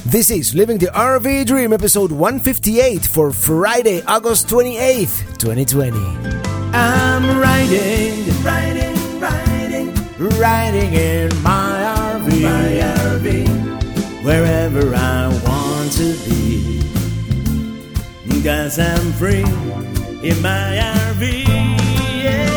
This is Living the RV Dream, episode 158 for Friday, August 28th, 2020. I'm riding in my RV, wherever I want to be, 'cause I'm free in my RV. Yeah.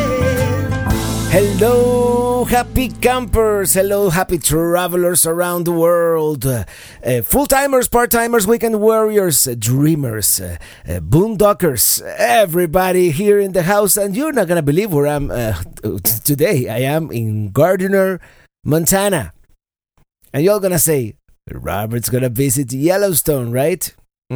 Hello, happy campers. Hello, happy travelers around the world. Full-timers, part-timers, weekend warriors, dreamers, boondockers, everybody here in the house. And you're not going to believe where I'm today. I am in Gardiner, Montana. And you're going to say, Robert's going to visit Yellowstone, right?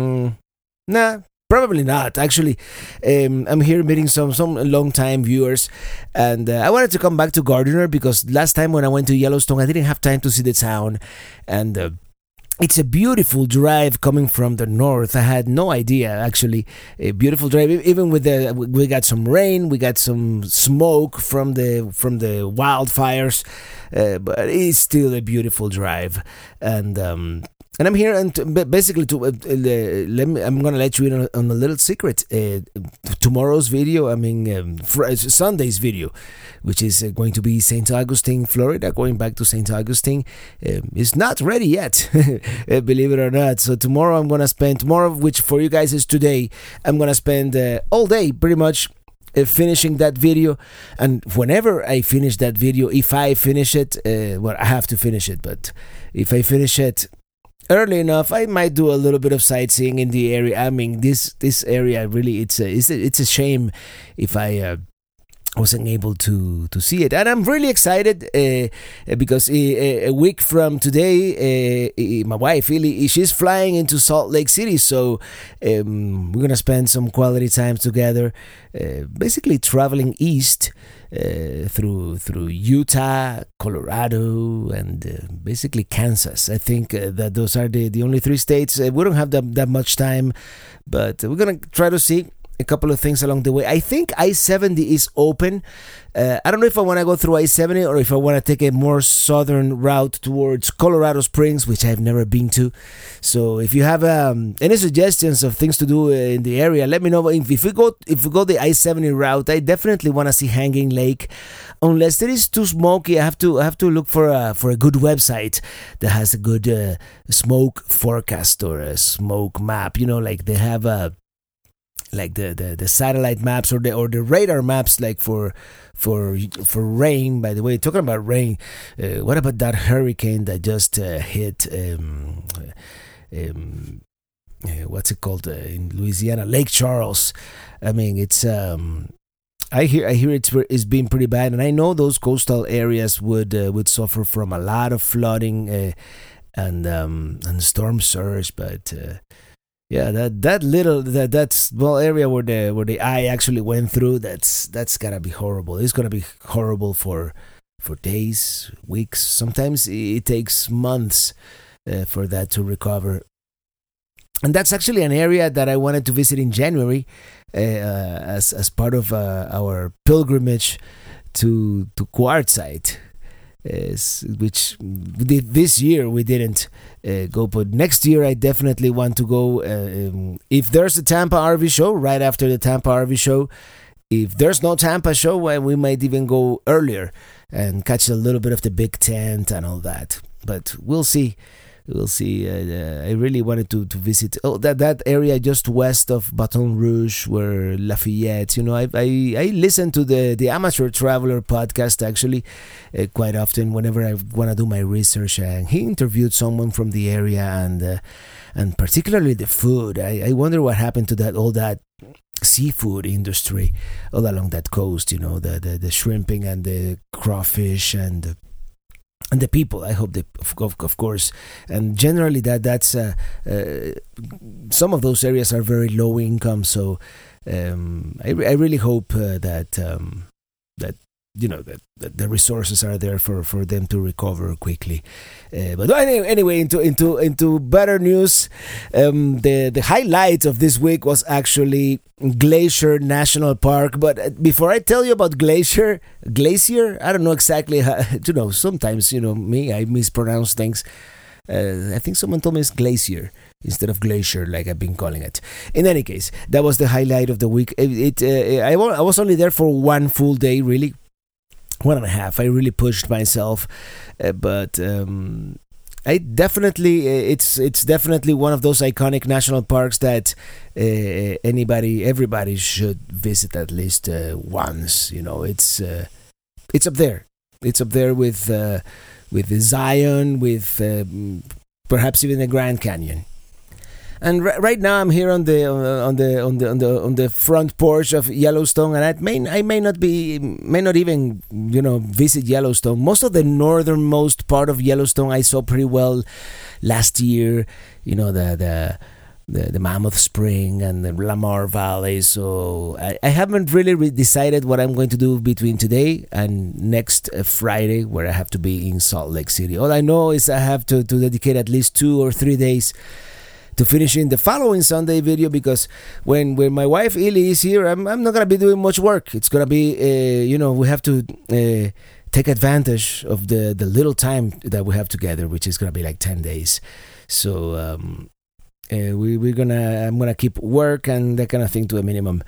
Nah. Probably not. Actually, I'm here meeting some long-time viewers, and I wanted to come back to Gardiner because last time when I went to Yellowstone, I didn't have time to see the town, and it's a beautiful drive coming from the north. I had no idea, actually. A beautiful drive. Even with we got some rain, we got some smoke from the wildfires, but it's still a beautiful drive, and I'm here, and basically, I'm gonna let you in on a little secret. Tomorrow's video, Sunday's video, which is going to be St. Augustine, Florida, going back to St. Augustine, is not ready yet, believe it or not. So tomorrow, which for you guys is today, I'm gonna spend all day, pretty much, finishing that video. And whenever I finish that video, if I finish it, I have to finish it, but if I finish it early enough, I might do a little bit of sightseeing in the area. I mean, this area really, it's a shame if I wasn't able to see it. And I'm really excited because a week from today, my wife, Illy, she's flying into Salt Lake City. So we're going to spend some quality time together, basically traveling east through Utah, Colorado, and basically Kansas. I think that those are the only three states. We don't have that much time, but we're going to try to see a couple of things along the way. I think I-70 is open. I don't know if I want to go through I-70 or if I want to take a more southern route towards Colorado Springs, which I've never been to. So if you have any suggestions of things to do in the area, let me know. If we go the I-70 route, I definitely want to see Hanging Lake. Unless it is too smoky, I have to look for a good website that has a good smoke forecast or a smoke map. You know, like they have like the satellite maps or the radar maps, like for rain. By the way, talking about rain, what about that hurricane that just hit what's it called in Louisiana, Lake Charles? I mean, it's I hear it's been pretty bad, and I know those coastal areas would suffer from a lot of flooding and storm surge, but yeah, that small area where the eye actually went through, that's gotta be horrible. It's gonna be horrible for days, weeks. Sometimes it takes months for that to recover. And that's actually an area that I wanted to visit in January as part of our pilgrimage to Quartzsite. Which this year we didn't go, but next year I definitely want to go. If there's a Tampa RV show, right after the Tampa RV show. If there's no Tampa show, we might even go earlier and catch a little bit of the Big Tent and all that. But we'll see. We'll see. I really wanted to visit that area just west of Baton Rouge, where Lafayette. You know, I listen to the Amateur Traveler podcast actually quite often whenever I want to do my research. And he interviewed someone from the area, and particularly the food. I wonder what happened to all that seafood industry all along that coast. You know, the shrimping and the crawfish and the people. I hope of course, and generally that's some of those areas are very low income. So I really hope that you know that the resources are there for them to recover quickly. But anyway, into better news. The highlight of this week was actually Glacier National Park. But before I tell you about Glacier, I don't know exactly how. Sometimes me, I mispronounce things. I think someone told me it's glacier instead of glacier, like I've been calling it. In any case, that was the highlight of the week. I was only there for one full day, really. 1.5. I really pushed myself, but I definitely it's definitely one of those iconic national parks that everybody should visit at least once. It's up there. It's up there with the Zion, with perhaps even the Grand Canyon. And right now I'm here on the front porch of Yellowstone, and I may not even visit Yellowstone. Most of the northernmost part of Yellowstone I saw pretty well last year. The Mammoth Spring and the Lamar Valley. So I haven't really decided what I'm going to do between today and next Friday, where I have to be in Salt Lake City. All I know is I have to dedicate at least 2 or 3 days to finishing the following Sunday video, because when my wife Ili is here, I'm not gonna be doing much work. It's gonna be we have to take advantage of the little time that we have together, which is gonna be like 10 days. So I'm gonna keep work and that kind of thing to a minimum.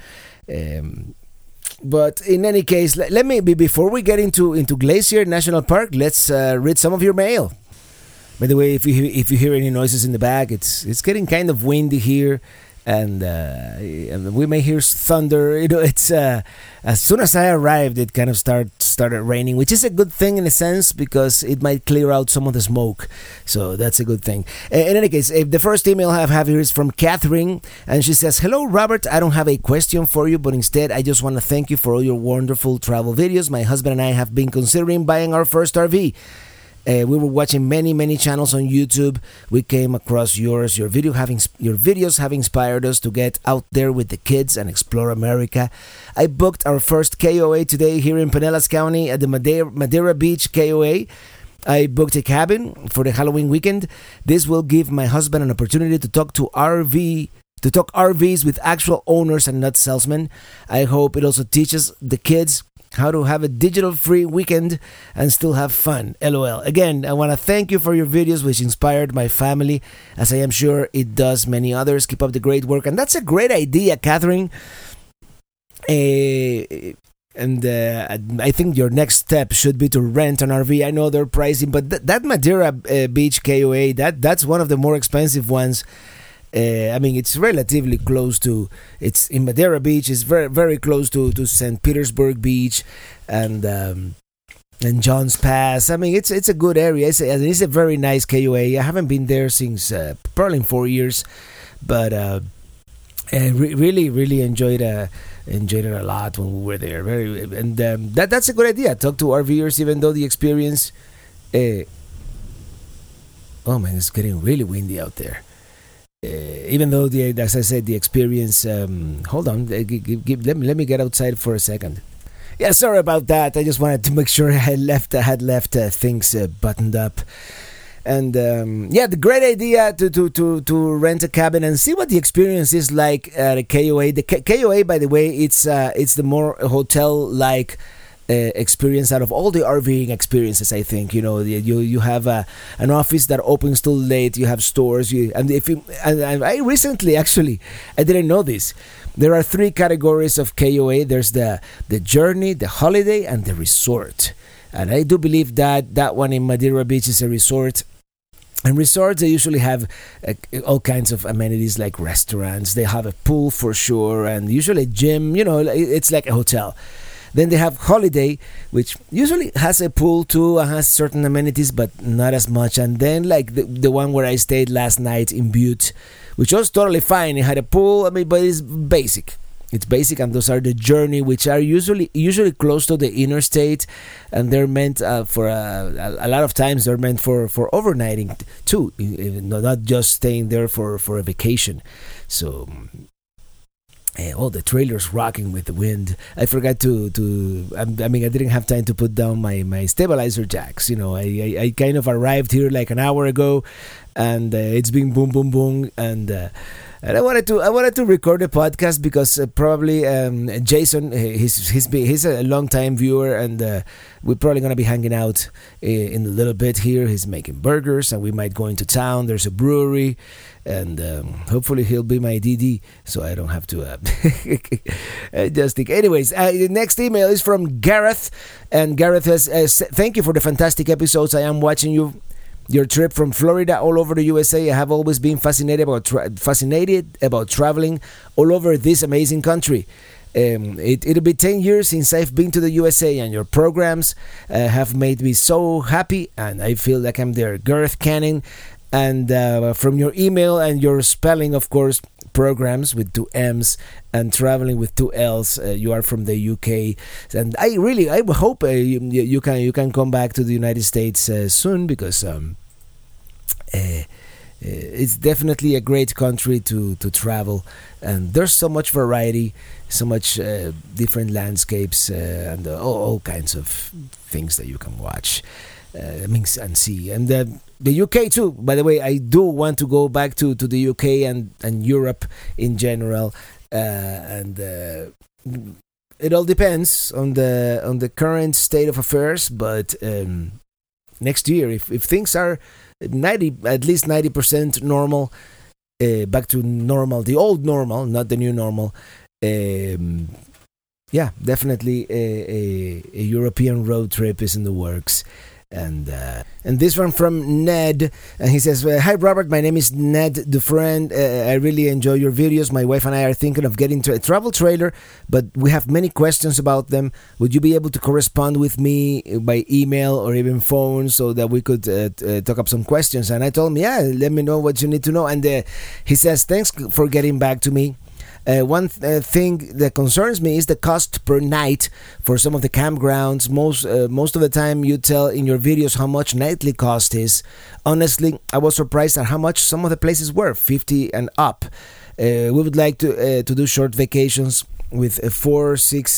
But in any case, let me before we get into Glacier National Park, let's read some of your mail. By the way, if you hear any noises in the back, it's getting kind of windy here, and we may hear thunder. It's as soon as I arrived, it kind of started raining, which is a good thing in a sense, because it might clear out some of the smoke. So that's a good thing. In any case, the first email I have here is from Catherine, and she says, "Hello, Robert. I don't have a question for you, but instead I just want to thank you for all your wonderful travel videos. My husband and I have been considering buying our first RV. We were watching many channels on YouTube. We came across yours. Your videos have inspired us to get out there with the kids and explore America. I booked our first KOA today here in Pinellas County at the Madeira Beach KOA. I booked a cabin for the Halloween weekend. This will give my husband an opportunity to talk RVs with actual owners and not salesmen. I hope it also teaches the kids how to have a digital-free weekend and still have fun. LOL. Again, I want to thank you for your videos, which inspired my family, as I am sure it does many others. Keep up the great work." And that's a great idea, Catherine. I think your next step should be to rent an RV. I know they're pricey, but that Madeira Beach KOA, that's one of the more expensive ones. It's relatively close to. It's in Madeira Beach. It's very very close to St. Petersburg Beach and John's Pass. It's a good area. It's a very nice KOA. I haven't been there since probably 4 years, but really enjoyed it a lot when we were there. That's a good idea. Talk to RVers, even though the experience. Oh man, it's getting really windy out there. Even though as I said, the experience. Hold on, let me get outside for a second. Yeah, sorry about that. I just wanted to make sure I had left things buttoned up. And the great idea to rent a cabin and see what the experience is like at a KOA. The KOA, by the way, it's the more hotel-like experience out of all the RVing experiences. I think you have an office that opens till late. You have stores. I recently, actually, I didn't know this. There are 3 categories of KOA. There's the journey, the holiday, and the resort. And I do believe that one in Madeira Beach is a resort. And resorts, they usually have all kinds of amenities like restaurants. They have a pool for sure, and usually a gym. It's like a hotel. Then they have holiday, which usually has a pool too and has certain amenities, but not as much. And then like the one where I stayed last night in Butte, which was totally fine. It had a pool, but it's basic. It's basic, and those are the journey, which are usually close to the interstate, and they're meant for a lot of times they're meant for overnighting too, not just staying there for a vacation. So. The trailer's rocking with the wind. I forgot to I didn't have time to put down my stabilizer jacks. I kind of arrived here like an hour ago, and it's been boom, boom, boom, and And I wanted to record a podcast because probably Jason, he's a long time viewer, and we're probably gonna be hanging out in a little bit here. He's making burgers, and we might go into town. There's a brewery, and hopefully he'll be my DD, so I don't have to just think. Anyways, the next email is from Gareth, and Gareth says, "Thank you for the fantastic episodes. I am watching your trip from Florida all over the USA. I have always been fascinated about traveling all over this amazing country. It'll be 10 years since I've been to the USA, and your programs have made me so happy, and I feel like I'm there." Gareth Canning, and from your email and your spelling, of course, programs with 2 M's and traveling with 2 L's. You are from the UK, and I hope you can come back to the United States soon, because it's definitely a great country to travel, and there's so much variety, so much different landscapes, and all kinds of things that you can watch and see. And the UK too, by the way. I do want to go back to the UK and Europe in general, and it all depends on the current state of affairs, but next year, if things are at least 90% normal, back to normal, the old normal, not the new normal, yeah, definitely a European road trip is in the works. And this one from Ned, and he says, "Hi Robert, my name is Ned Dufresne. I really enjoy your videos. My wife and I are thinking of getting to a travel trailer, but we have many questions about them. Would you be able to correspond with me by email or even phone so that we could talk up some questions?" And I told him, yeah, let me know what you need to know. And he says, "Thanks for getting back to me. One thing that concerns me is the cost per night for some of the campgrounds. Most of the time you tell in your videos how much nightly cost is. Honestly, I was surprised at how much some of the places were, 50 and up. We would like to do short vacations with 4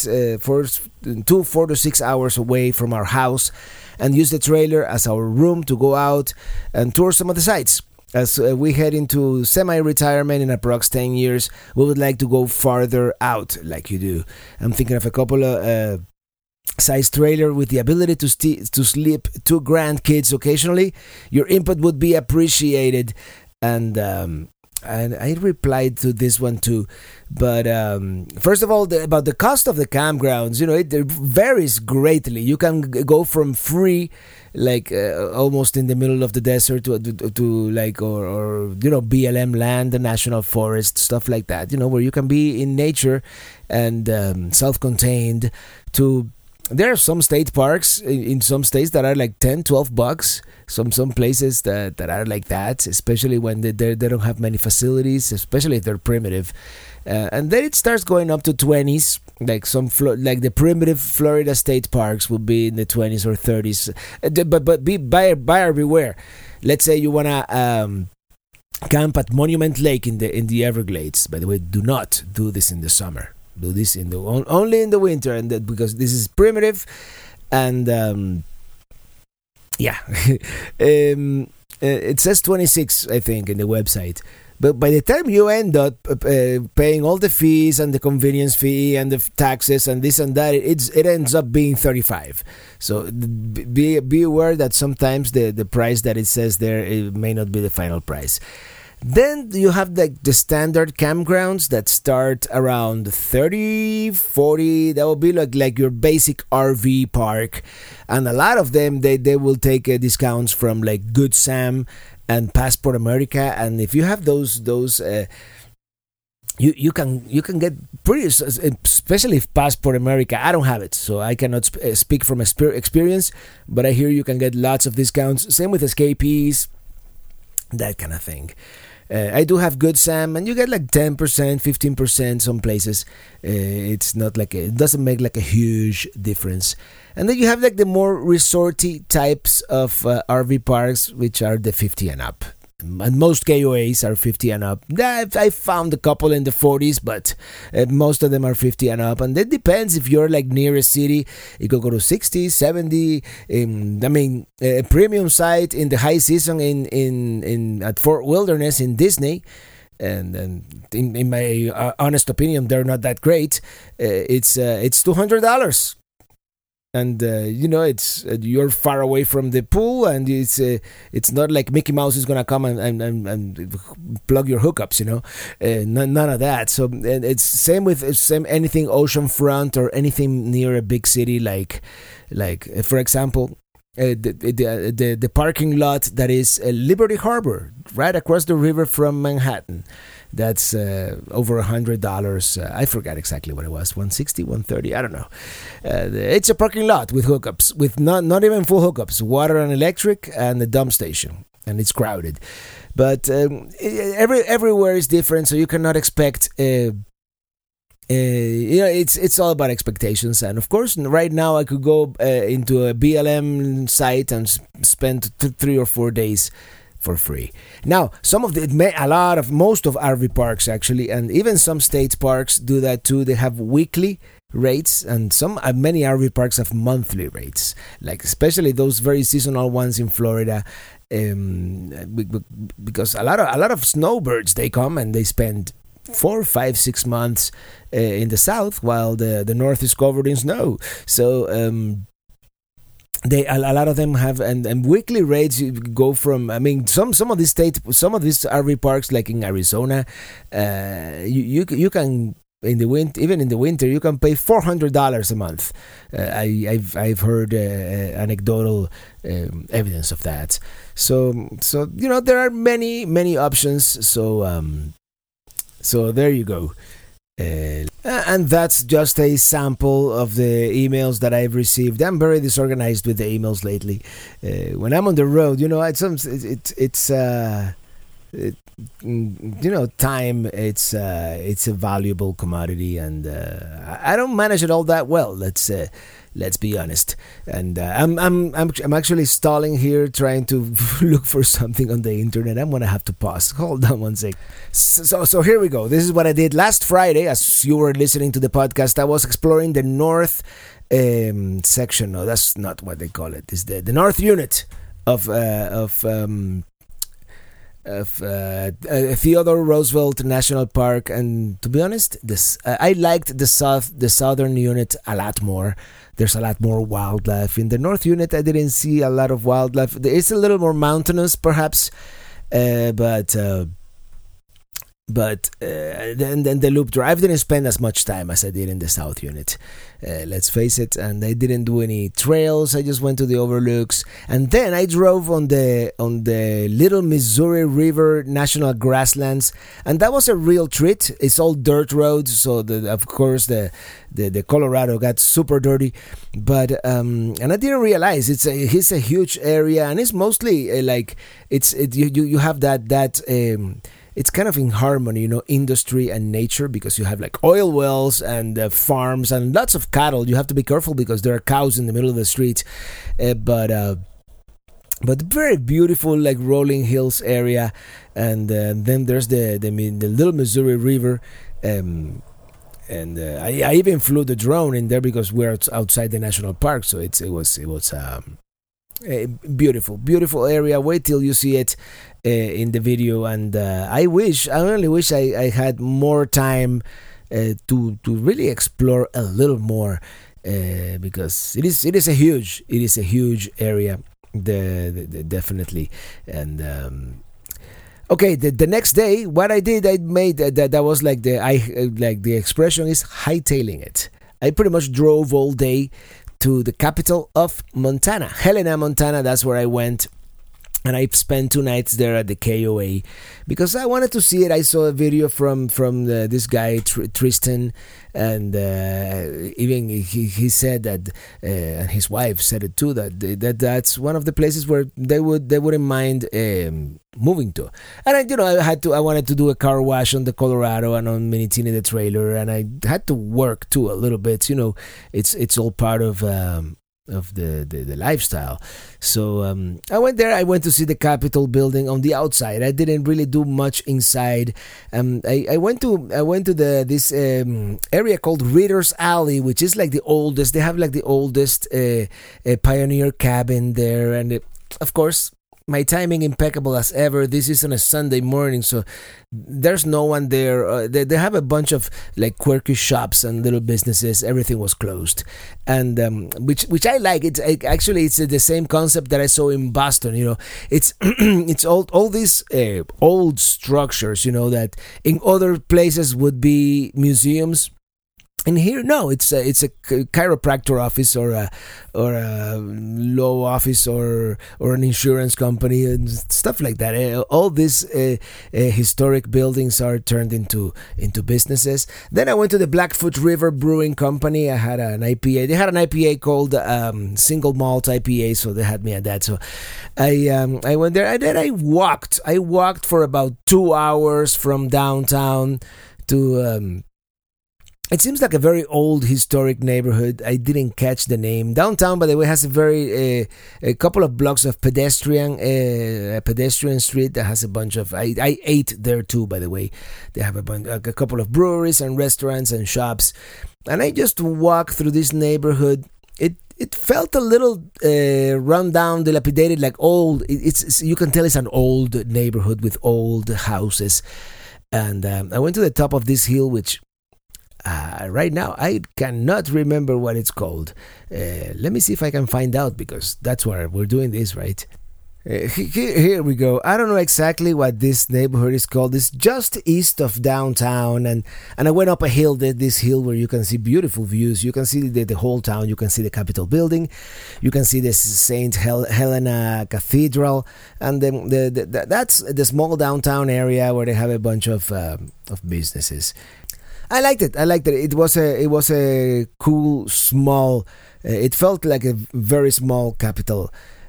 to 6 hours away from our house, and use the trailer as our room to go out and tour some of the sites. As we head into semi-retirement in approx 10 years, we would like to go farther out, like you do. I'm thinking of a couple of size trailer with the ability to sleep 2 grandkids occasionally. Your input would be appreciated." And I replied to this one too. But first of all, about the cost of the campgrounds, it varies greatly. You can go from free, like almost in the middle of the desert, to like or BLM land, the national forest, stuff like that. Where you can be in nature and self-contained. There are some state parks in some states that are like $10-12. Some places that are like that, especially when they don't have many facilities, especially if they're primitive. And then it starts going up to 20s, like like the primitive Florida state parks will be in the 20s or 30s. But be buyer beware. Let's say you wanna camp at Monument Lake in the Everglades. By the way, do not do this in the summer. Do this only in the winter, and because this is primitive, and yeah, it says 26, I think, in the website. But by the time you end up paying all the fees and the convenience fee and the taxes and this and that, it ends up being 35. So be aware that sometimes the price that it says there, it may not be the final price. Then you have the standard campgrounds that start around 30, 40. That will be like your basic RV park. And a lot of them, they will take discounts from like Good Sam and Passport America. And if you have those you can get pretty, especially if Passport America. I don't have it, so I cannot speak from experience, but I hear you can get lots of discounts. Same with Escapees, that kind of thing. I do have Good Sam, and you get like 10%, 15% some places. It's not like it doesn't make like a huge difference. And then you have like the more resorty types of RV parks, which are the 50 and up. And most KOAs are 50 and up. I found a couple in the 40s, but most of them are 50 and up. And it depends if you're like near a city. You could go to 60, 70. A premium site in the high season in at Fort Wilderness in Disney. and in my honest opinion, they're not that great. It's $200. And it's you're far away from the pool, and it's not like Mickey Mouse is gonna come and plug your hookups, none of that. So and it's same with anything oceanfront or anything near a big city, like for example. The parking lot that is Liberty Harbor, right across the river from Manhattan. That's over $100. I forgot exactly what it was. $160, $130. I don't know. It's a parking lot with hookups, with not even full hookups, water and electric, and a dump station, and it's crowded. But everywhere is different, so you cannot expect. It's all about expectations, and of course, right now I could go into a BLM site and spend 3 or 4 days for free. Now, most of RV parks actually, and even some state parks do that too. They have weekly rates, and many RV parks have monthly rates, like especially those very seasonal ones in Florida. Because a lot of snowbirds, they come and they spend 4, 5, 6 months in the south, while the north is covered in snow. So a lot of them have and weekly rates go from. I mean, some of these RV parks, like in Arizona, you can. Even in the winter, you can pay $400 a month. I've heard anecdotal evidence of that. So there are many options. So there you go. And that's just a sample of the emails that I've received. I'm very disorganized with the emails lately. When I'm on the road, time, it's a valuable commodity, and I don't manage it all that well. Let's be honest. And I'm actually stalling here, trying to look for something on the internet. I'm gonna have to pause. Hold on one sec. So here we go. This is what I did last Friday. As you were listening to the podcast, I was exploring the north section. No, that's not what they call it. It's the north unit of Theodore Roosevelt National Park, and to be honest, I liked the southern unit a lot more. There's a lot more wildlife. In the north unit, I didn't see a lot of wildlife. It's a little more mountainous, perhaps, but then the loop drive didn't spend as much time as I did in the south unit. Let's face it, and I didn't do any trails. I just went to the overlooks, and then I drove on the Little Missouri River National Grasslands, and that was a real treat. It's all dirt roads, so of course the Colorado got super dirty, but and I didn't realize it's a huge area, and it's mostly you have that. It's kind of in harmony, industry and nature, because you have like oil wells and farms and lots of cattle. You have to be careful because there are cows in the middle of the street, but very beautiful, like rolling hills area, and then there's the Little Missouri River, and I even flew the drone in there because we're outside the national park, so it was a beautiful area. Wait till you see it in the video, and I only wish I had more time to really explore a little more, because it is a huge area, definitely. And okay, the next day, what I did, I made that was like the expression is hightailing it. I pretty much drove all day to the capital of Montana, Helena, Montana. That's where I went. And I spent 2 nights there at the KOA because I wanted to see it. I saw a video from this guy Tristan, and even he said that, and his wife said it too, that's one of the places where they wouldn't mind moving to. And I wanted to do a car wash on the Colorado and on Minitini the trailer, and I had to work too a little bit. It's all part of the lifestyle. So I went there. I went to see the Capitol building on the outside. I didn't really do much inside. I went to this area called Reader's Alley, which is like the oldest. They have like the oldest pioneer cabin there, and of course my timing impeccable as ever. This is on a Sunday morning, so there's no one there. They have a bunch of like quirky shops and little businesses. Everything was closed, and which I like. Actually it's the same concept that I saw in Boston. It's it's all these old structures. That in other places would be museums. And here, no, it's a chiropractor office or a law office or an insurance company and stuff like that. All these historic buildings are turned into businesses. Then I went to the Blackfoot River Brewing Company. I had an IPA. They had an IPA called Single Malt IPA, so they had me at that. So I went there. And then I walked. I walked for about 2 hours from downtown to. It seems like a very old historic neighborhood. I didn't catch the name. Downtown, by the way, has a couple of blocks of pedestrian street that has a bunch of. I ate there too, by the way. They have a couple of breweries and restaurants and shops, and I just walked through this neighborhood. It felt a little run down, dilapidated, like old. It's you can tell it's an old neighborhood with old houses, and I went to the top of this hill, which. Right now, I cannot remember what it's called. Let me see if I can find out, because that's where we're doing this, right? Here we go. I don't know exactly what this neighborhood is called. It's just east of downtown, and I went up a hill, this hill where you can see beautiful views. You can see the whole town. You can see the Capitol building. You can see the St. Helena Cathedral, and then that's the small downtown area where they have a bunch of businesses. I liked it. It was a cool, small. It felt like a very small capital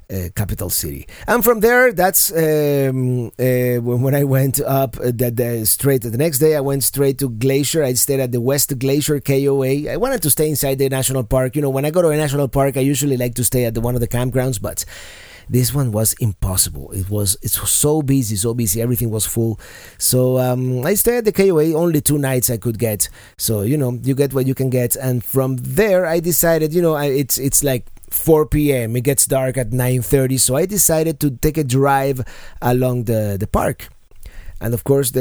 city. And from there, that's when I went up straight. The next day, I went straight to Glacier. I stayed at the West Glacier KOA. I wanted to stay inside the national park. When I go to a national park, I usually like to stay at one of the campgrounds, but. This one was impossible. It was so busy. Everything was full. So I stayed at the KOA. Only 2 nights I could get. So you get what you can get. And from there, I decided, it's like 4 p.m. It gets dark at 9:30. So I decided to take a drive along the park. And of course,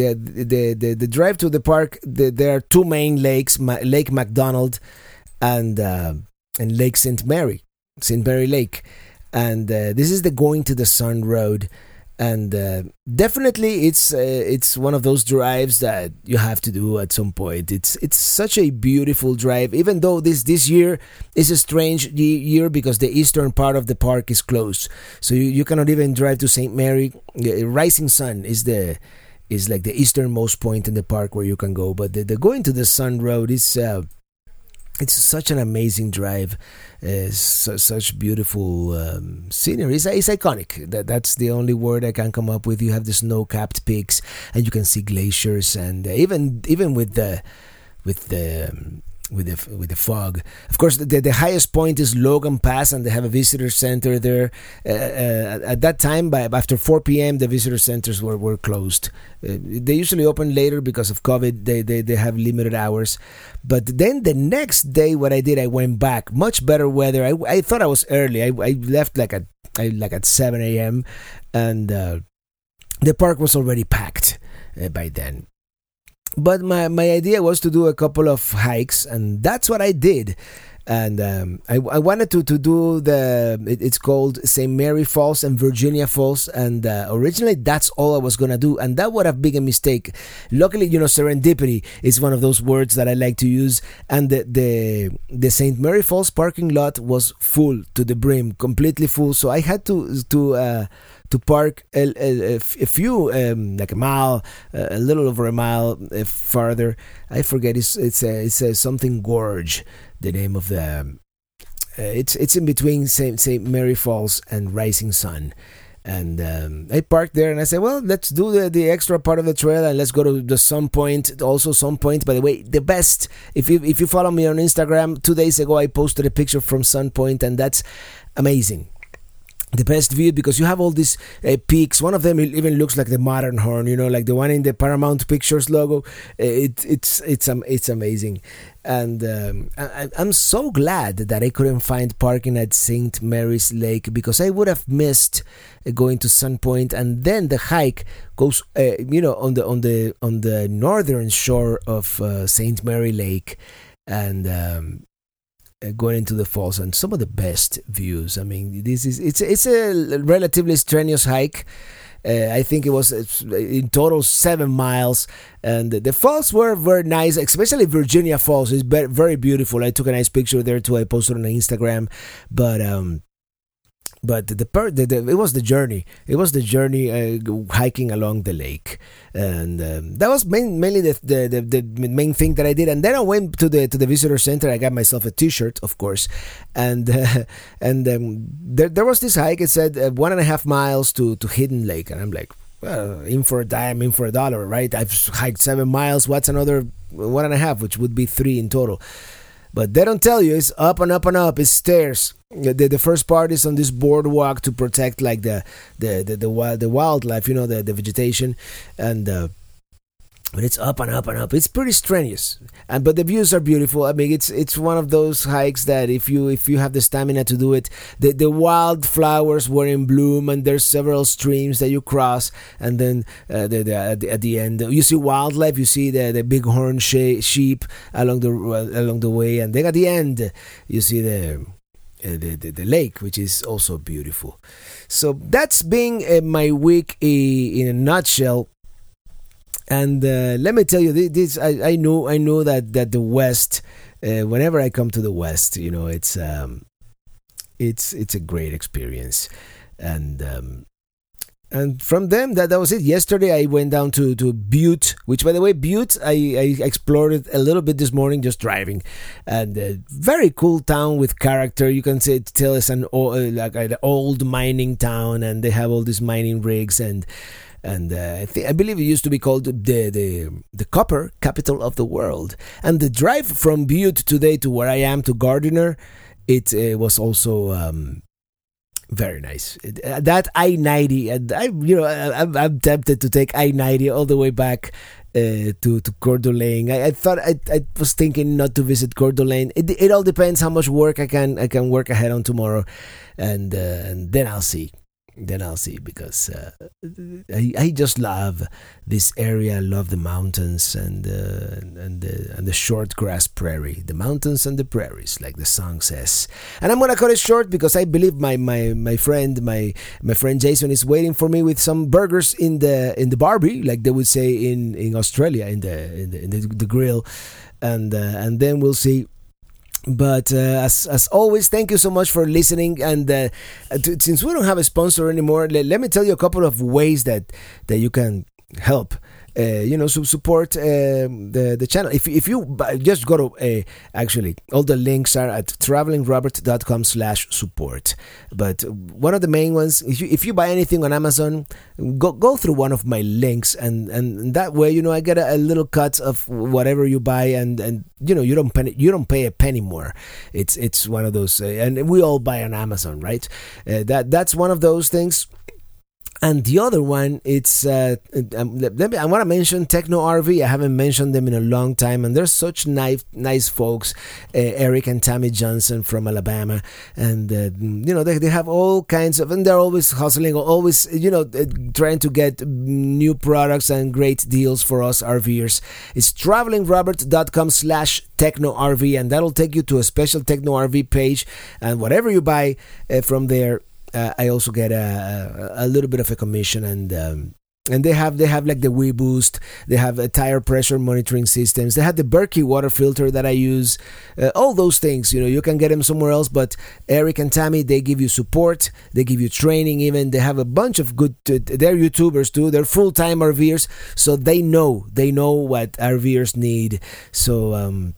the drive to the park. There are 2 main lakes: Lake McDonald and Lake St. Mary Lake. And this is the Going to the Sun Road, and definitely it's one of those drives that you have to do at some point. It's such a beautiful drive, even though this year is a strange year because the eastern part of the park is closed, so you cannot even drive to St. Mary. Rising Sun is like the easternmost point in the park where you can go, but the Going to the Sun Road is. It's such an amazing drive, such beautiful scenery. It's iconic. That's the only word I can come up with. You have the snow-capped peaks, and you can see glaciers, and even with the fog. Of course, the highest point is Logan Pass, and they have a visitor center there. At that time, after 4 p.m., the visitor centers were closed. They usually open later because of COVID. They have limited hours. But then the next day, what I did, I went back. Much better weather. I thought I was early. I left like at 7 a.m. and the park was already packed by then. But my idea was to do a couple of hikes, and that's what I did. And I wanted to do it's called St. Mary Falls and Virginia Falls, and originally that's all I was gonna do, and that would have been a mistake. Luckily, serendipity is one of those words that I like to use, and the St. Mary Falls parking lot was full to the brim, completely full. So I had to park a few, like a mile, a little over a mile farther. I forget. It's something gorge. The name of the it's in between St. Mary Falls and Rising Sun, and I parked there and I said, well, let's do the extra part of the trail and let's go to the Sun Point. Also, Sun Point, by the way, the best. If you follow me on Instagram, 2 days ago I posted a picture from Sun Point, and that's amazing. the best view because you have all these peaks. One of them even looks like the Matterhorn, like the one in the Paramount Pictures logo. It's amazing, and I'm so glad that I couldn't find parking at St. Mary's Lake because I would have missed going to Sun Point, and then the hike goes, on the northern shore of St. Mary Lake, and going into the falls, and some of the best views. I mean, it's a relatively strenuous hike. I think it was in total 7 miles, and the falls were very nice, especially Virginia Falls is very beautiful. I took a nice picture there too. I posted on Instagram, but it was the journey. It was the journey hiking along the lake, and that was mainly the main thing that I did. And then I went to the visitor center. I got myself a T-shirt, of course, and there was this hike. It said 1.5 miles to Hidden Lake, and I'm like, well, in for a dime, in for a dollar, right? I've hiked 7 miles. What's another 1.5, which would be 3 in total? But they don't tell you. It's up and up and up. It's stairs. The first part is on this boardwalk to protect like the wildlife, the vegetation, and but it's up and up and up. It's pretty strenuous, but the views are beautiful. I mean, it's one of those hikes that if you have the stamina to do it, the wildflowers were in bloom, and there's several streams that you cross, and then at the end you see wildlife. You see the bighorn sheep along the way, and then at the end you see the lake, which is also beautiful. So that's been my week in a nutshell. And let me tell you, this I know that the West, whenever I come to the West, it's a great experience, and from them, that was it. Yesterday, I went down to Butte, which, by the way, Butte, I explored it a little bit this morning just driving. And very cool town with character. You can tell it's an old mining town, and they have all these mining rigs. And I believe it used to be called the copper capital of the world. And the drive from Butte today to where I am, to Gardiner, it was also... very nice. That I-90, and I'm tempted to take I-90 all the way back to Coeur d'Alene. I thought I was thinking not to visit Coeur d'Alene. It all depends how much work I can work ahead on tomorrow, and then I'll see. Because I just love this area. I love the mountains and the short grass prairie, the mountains and the prairies, like the song says. And I'm gonna cut it short because I believe my friend Jason is waiting for me with some burgers in the barbie, like they would say in Australia, in the grill, and then we'll see. But as always, thank you so much for listening. And since we don't have a sponsor anymore, let me tell you a couple of ways that you can help. Support the channel. If you just go to actually all the links are at travelingrobert.com/support. But one of the main ones, if you buy anything on Amazon, go through one of my links, and that way I get a little cut of whatever you buy, and you don't pay a penny more. It's one of those, and we all buy on Amazon, right? That's one of those things. And the other one, it's I want to mention Techno RV. I haven't mentioned them in a long time, and they're such nice folks. Eric and Tammy Johnson from Alabama, and they have all kinds of, and they're always hustling, always trying to get new products and great deals for us RVers. It's travelingrobert.com/Techno RV, and that'll take you to a special Techno RV page, and whatever you buy from there. I also get a little bit of a commission, and they have like the WeBoost. They have tire pressure monitoring systems. They have the Berkey water filter that I use. All those things, you can get them somewhere else. But Eric and Tammy, they give you support. They give you training. Even they have a bunch of good. They're YouTubers too. They're full-time RVers, so they know what RVers need. So.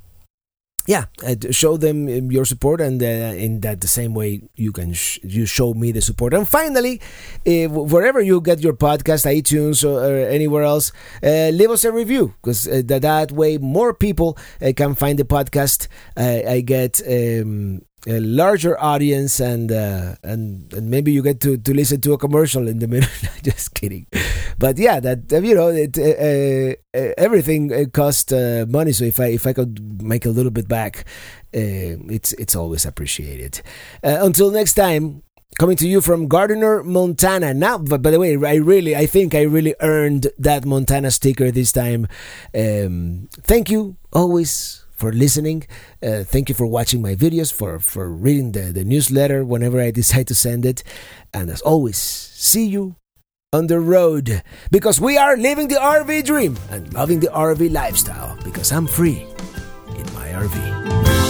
Show them your support, and in that the same way you can you show me the support. And finally, wherever you get your podcast, iTunes or anywhere else, leave us a review, because that way more people can find the podcast. I get a larger audience, and maybe you get to listen to a commercial in the middle. Just kidding, but yeah, that everything costs money. So if I could make a little bit back, it's always appreciated. Until next time. Coming to you from Gardiner, Montana. Now, by the way, I think I really earned that Montana sticker this time. Thank you always for listening. Thank you for watching my videos, for reading the newsletter whenever I decide to send it. And as always, see you on the road, because we are living the RV dream and loving the RV lifestyle, because I'm free in my RV.